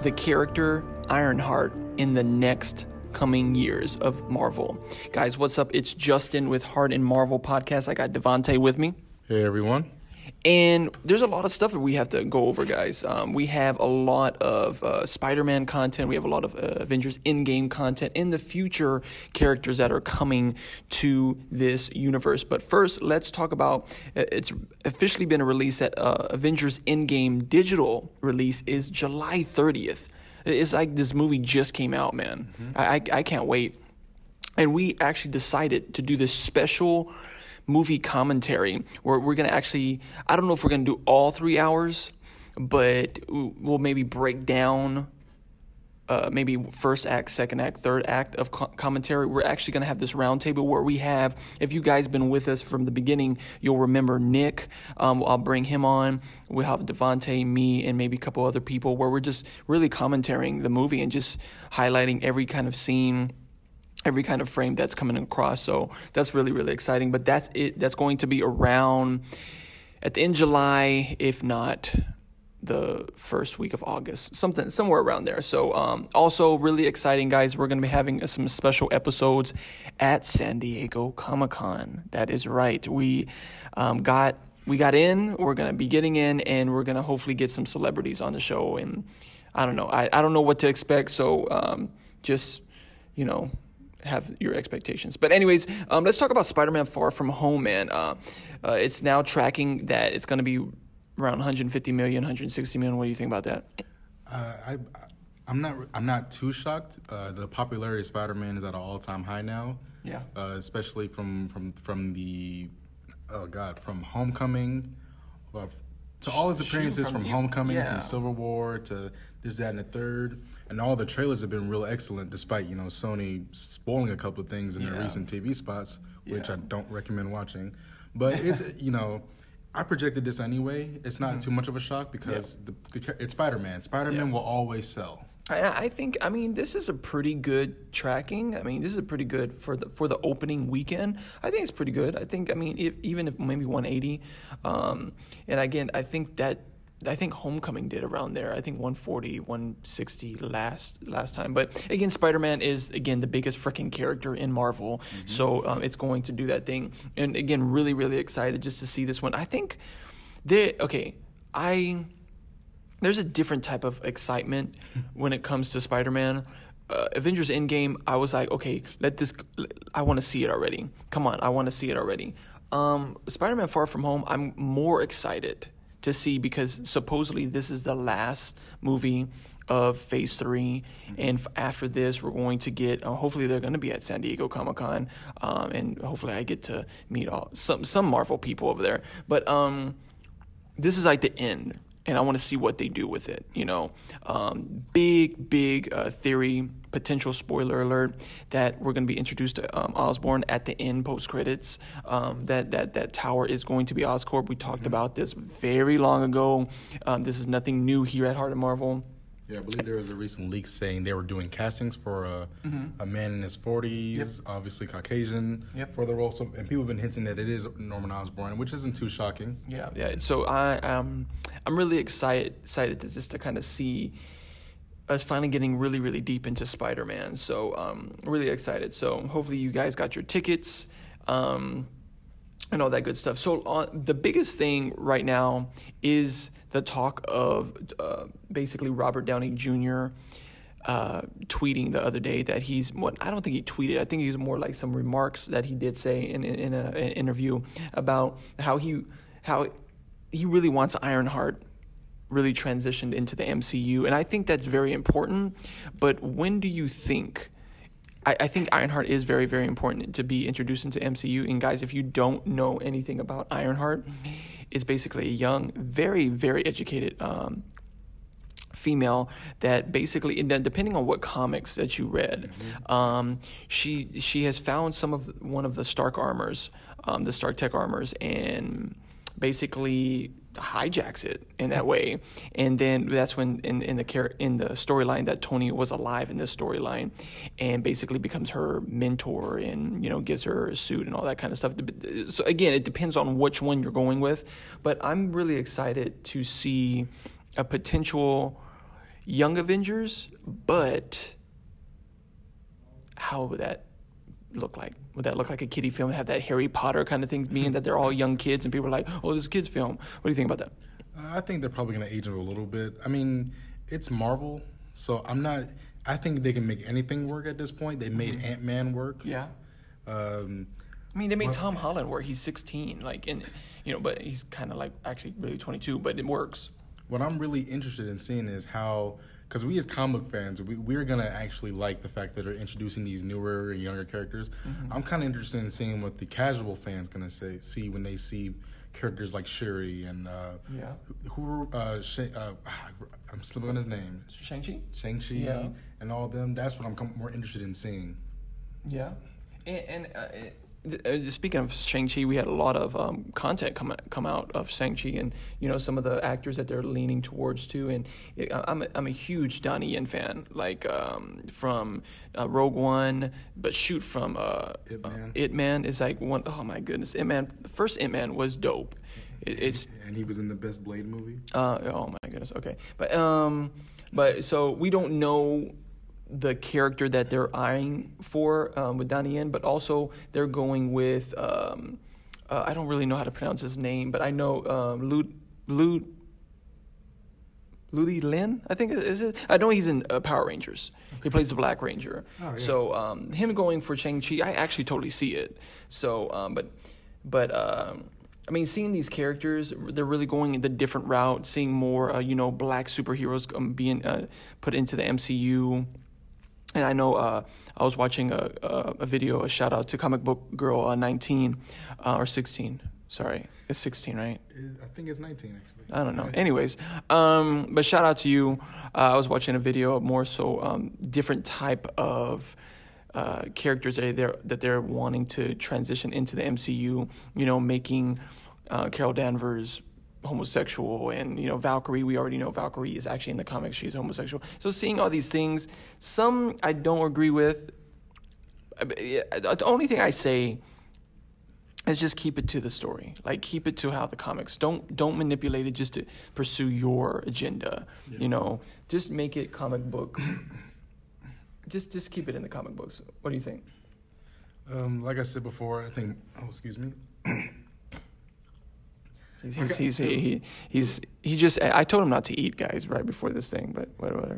the character Ironheart in the next coming years of Marvel. Guys, what's up? It's Justin with Heart and Marvel Podcast. I got Devontae with me. Hey, everyone. And there's a lot of stuff that we have to go over, guys. We have a lot of Spider-Man content. We have a lot of Avengers Endgame content and the future characters that are coming to this universe. But first, let's talk about, it's officially been released that Avengers Endgame digital release is July 30th. It's like this movie just came out, man. I can't wait. And we actually decided to do this special movie commentary where we're going to actually, I don't know if we're going to do all 3 hours, but we'll maybe break down maybe first act, second act, third act of commentary. We're actually going to have this roundtable where we have, if you guys been with us from the beginning, you'll remember Nick. I'll bring him on. We'll have Devontae, me, and maybe a couple other people where we're just really commentating the movie and just highlighting every kind of scene, every kind of frame that's coming across. So that's really, really exciting. But that's it. That's going to be around at the end of July, if not the first week of August, somewhere around there. So also really exciting, guys. We're going to be having some special episodes at San Diego Comic-Con. That is right. We got in. We're going to be getting in, and we're going to hopefully get some celebrities on the show. And I don't know. I don't know what to expect. So just, have your expectations. But anyways, let's talk about Spider-Man Far From Home, man. It's now tracking that it's going to be around 150 million, 160 million. What do you think about that? I'm not too shocked. The popularity of Spider-Man is at an all-time high now. Yeah. Especially from Homecoming, to all his appearances from Homecoming, from Civil War to this, that, and the third. And all the trailers have been real excellent, despite, Sony spoiling a couple of things in their recent TV spots, which I don't recommend watching. But it's, I projected this anyway. It's not too much of a shock because it's Spider-Man. Spider-Man will always sell. I think, this is a pretty good tracking. This is a pretty good for the opening weekend. I think it's pretty good. I think, even if maybe 180. And again, I think Homecoming did around there. I think 140, 160 last time. But again, Spider-Man is, the biggest freaking character in Marvel. Mm-hmm. So it's going to do that thing. And again, really, really excited just to see this one. I think there's a different type of excitement when it comes to Spider-Man. Avengers Endgame, I was like, okay, I want to see it already. Come on, I want to see it already. Spider-Man Far From Home, I'm more excited to see because supposedly this is the last movie of Phase 3, and after this we're going to get hopefully they're going to be at San Diego Comic-Con, and hopefully I get to meet some Marvel people over there, but this is like the end, and I want to see what they do with it. Big theory, potential spoiler alert, that we're going to be introduced to Osborn at the end post credits. That tower is going to be Oscorp. We talked about this very long ago. This is nothing new here at Heart and Marvel. Yeah, I believe there was a recent leak saying they were doing castings for a man in his 40s, obviously Caucasian, for the role. So, and people have been hinting that it is Norman Osborn, which isn't too shocking. Yeah. So I'm really excited to kind of see us finally getting really, really deep into Spider-Man. So really excited. So hopefully you guys got your tickets and all that good stuff. So the biggest thing right now is the talk of basically Robert Downey Jr. Tweeting the other day that I don't think he tweeted. I think he's more like some remarks that he did say in an interview about how he really wants Ironheart really transitioned into the MCU. And I think that's very important. But when do you think... I think Ironheart is very, very important to be introduced into MCU. And guys, if you don't know anything about Ironheart, it's basically a young, very, very educated female that basically, and then depending on what comics that you read, she has found one of the Stark armors, the Stark Tech armors, and basically hijacks it in that way. And then that's when in the storyline that Tony was alive in this storyline, and basically becomes her mentor and gives her a suit and all that kind of stuff. So again, it depends on which one you're going with, but I'm really excited to see a potential Young Avengers, but how would that look like? Would that look like a kiddie film? Have that Harry Potter kind of thing, meaning that they're all young kids and people are like, oh, this is a kid's film. What do you think about that? I think they're probably going to age it a little bit. I mean, it's Marvel, so I think they can make anything work at this point. They made Ant-Man work. Yeah. I mean, they made Tom Holland work. He's 16, but he's kind of like actually really 22, but it works. What I'm really interested in seeing is how, because we as comic fans, we're going to actually like the fact that they're introducing these newer and younger characters. Mm-hmm. I'm kind of interested in seeing what the casual fans going to see when they see characters like Shuri and I'm slipping on his name. Shang-Chi, and all of them. That's what I'm more interested in seeing. Yeah, and speaking of Shang-Chi, we had a lot of content come out of Shang-Chi, and some of the actors that they're leaning towards too. And I'm a huge Donnie Yen fan, like from Rogue One, but from Ip Man is like one. Oh my goodness, Ip Man. The first Ip Man was dope. And he was in the best Blade movie. Oh my goodness. Okay, but so we don't know the character that they're eyeing for with Donnie Yen, but also they're going with I don't really know how to pronounce his name, but I know Ludi Lin, I think is it. I know he's in Power Rangers. Okay. He plays the Black Ranger. Oh, yeah. So him going for Shang-Chi, I actually totally see it. So but I mean, seeing these characters, they're really going the different route. Seeing more black superheroes being put into the MCU. And I know I was watching a video, a shout out to Comic Book Girl 19 or 16. Sorry, it's 16, right? I think it's 19 actually. I don't know. Anyways, but shout out to you. I was watching a video of more so different type of characters that they're wanting to transition into the MCU. Making Carol Danvers homosexual, and Valkyrie, we already know Valkyrie is actually in the comics, she's homosexual. So seeing all these things, some I don't agree with. The only thing I say is just keep it to the story, like keep it to how the comics. Don't manipulate it just to pursue your agenda. Yeah. Just make it comic book. just keep it in the comic books. What do you think? Like I said before, I think excuse me. I told him not to eat, guys, right before this thing, but whatever.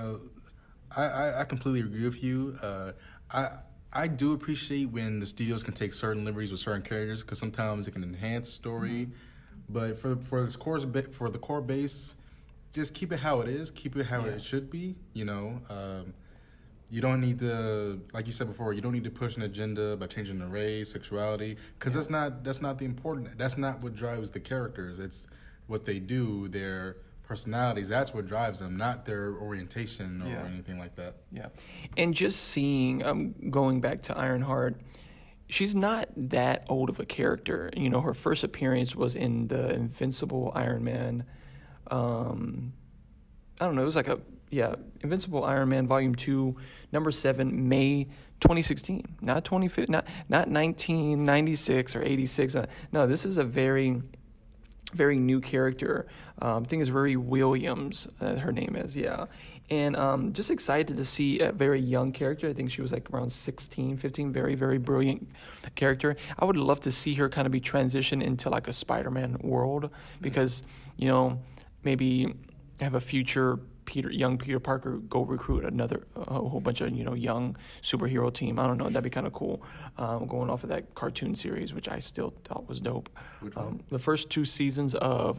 I completely agree with you. I do appreciate when the studios can take certain liberties with certain characters, because sometimes it can enhance the story. Mm-hmm. But for the core base, just keep it how it is. Keep it how it should be. You don't need to, like you said before, you don't need to push an agenda by changing the race, sexuality, because that's not the important. That's not what drives the characters. It's what they do, their personalities. That's what drives them, not their orientation or anything like that. Yeah, and just seeing, going back to Ironheart, she's not that old of a character. Her first appearance was in the Invincible Iron Man. I don't know. It was like Invincible Iron Man Volume 2, number 7, May 2016. Not 2015, not 1996 or 86. No, this is a very, very new character. I think it's Riri Williams, her name is, And just excited to see a very young character. I think she was like around 16, 15, very, very brilliant character. I would love to see her kind of be transitioned into like a Spider-Man world, because, maybe have a future young Peter Parker go recruit a whole bunch of young superhero team. I don't know, that'd be kind of cool. Going off of that cartoon series, which I still thought was dope. Which one? The first 2 seasons of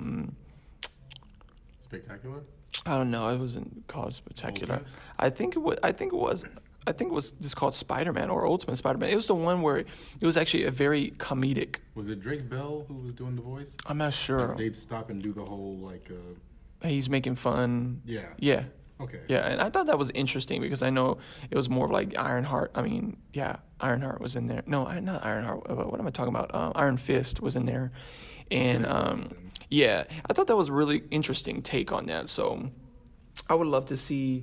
Spectacular. I don't know. It wasn't called Spectacular. I think it was just called Spider-Man or Ultimate Spider-Man. It was the one where it was actually a very comedic. Was it Drake Bell who was doing the voice? I'm not sure. Like they'd stop and do the whole he's making fun. Yeah. Yeah. Okay. Yeah, and I thought that was interesting because I know it was more of like Ironheart. I mean, Ironheart was in there. No, not Ironheart. What am I talking about? Iron Fist was in there. And I thought that was a really interesting take on that. So I would love to see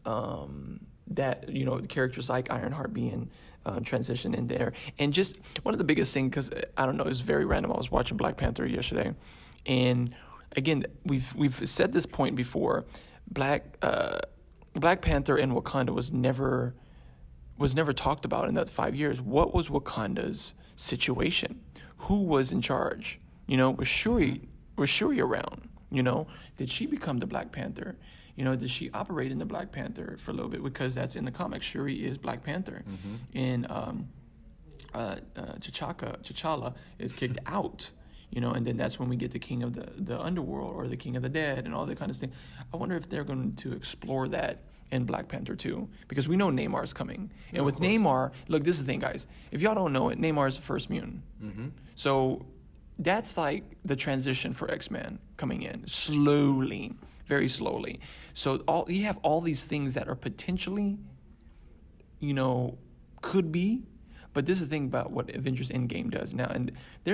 that, characters like Ironheart being transitioned in there. And just one of the biggest things, because I don't know, it's very random. I was watching Black Panther yesterday, and again, we've said this point before. Black Panther in Wakanda was never talked about in that 5 years. What was Wakanda's situation? Who was in charge? Was Shuri around? Did she become the Black Panther? Did she operate in the Black Panther for a little bit? Because that's in the comics. Shuri is Black Panther. And T'Challa is kicked out. And then that's when we get the king of the underworld or the king of the dead and all that kind of thing. I wonder if they're going to explore that in Black Panther 2, because we know Neymar's coming. And with Neymar, look, this is the thing, guys. If y'all don't know it, Neymar is the first mutant. So that's like the transition for X-Men coming in slowly, very slowly. So you have all these things that are potentially, could be, but this is the thing about what Avengers Endgame does now. And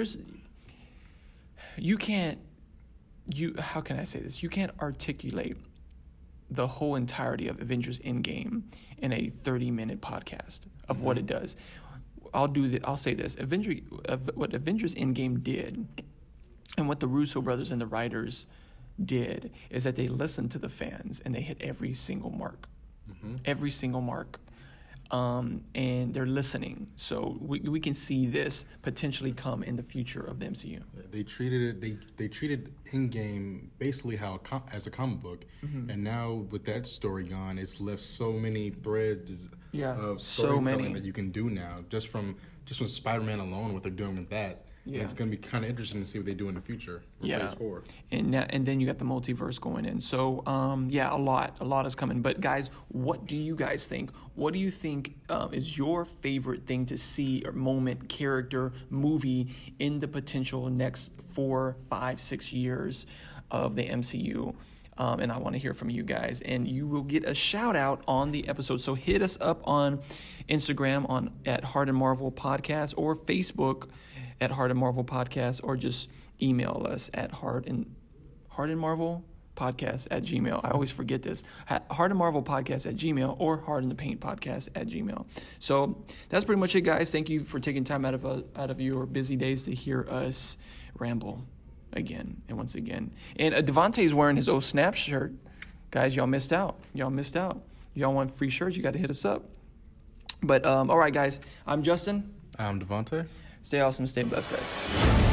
how can I say this? You can't articulate the whole entirety of Avengers Endgame in a 30-minute podcast of what it does. I'll say this. What Avengers Endgame did, and what the Russo brothers and the writers did, is that they listened to the fans and they hit every single mark. Every single mark. And they're listening. So we can see this potentially come in the future of the MCU. They treated Endgame basically as a comic book, and now with that story gone, it's left so many threads of storytelling that you can do now just from Spider-Man alone. What they're doing with that. Yeah. And it's going to be kind of interesting to see what they do in the future for Phase 4. And then you got the multiverse going in. So, a lot is coming. But, guys, what do you guys think? What do you think is your favorite thing to see, or moment, character, movie in the potential next 4, 5, 6 years of the MCU? And I want to hear from you guys. And you will get a shout-out on the episode. So hit us up on Instagram at Heart and Marvel Podcast, or Facebook at Heart and Marvel Podcast, or just email us at Heart and Marvel Podcast at Gmail. I always forget this. Heart and Marvel Podcast at Gmail, or Heart in the Paint Podcast at Gmail. So that's pretty much it, guys. Thank you for taking time out of your busy days to hear us ramble again and once again. And Devontae's wearing his Snap shirt. Guys, y'all missed out. Y'all want free shirts, you got to hit us up. But all right, guys, I'm Justin. I'm Devontae. Stay awesome, stay blessed, guys.